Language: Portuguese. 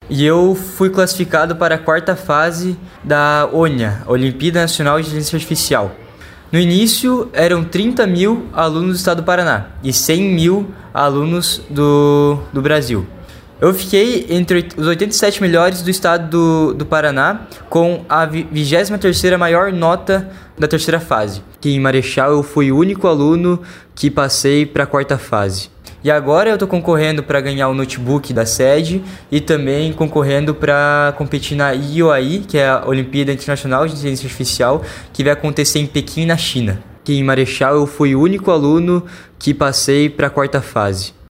e eu fui classificado para a quarta fase da ONIA, Olimpíada Nacional de Inteligência Artificial. No início, eram 30 mil alunos do estado do Paraná e 100 mil alunos do Brasil. Eu fiquei entre os 87 melhores do estado do Paraná, com a 23ª maior nota da terceira fase. Que em Marechal eu fui o único aluno que passei para a quarta fase. E agora eu estou concorrendo para ganhar o notebook da sede e também concorrendo para competir na IOAI, que é a Olimpíada Internacional de Inteligência Artificial, que vai acontecer em Pequim, na China. Que em Marechal eu fui o único aluno que passei para a quarta fase.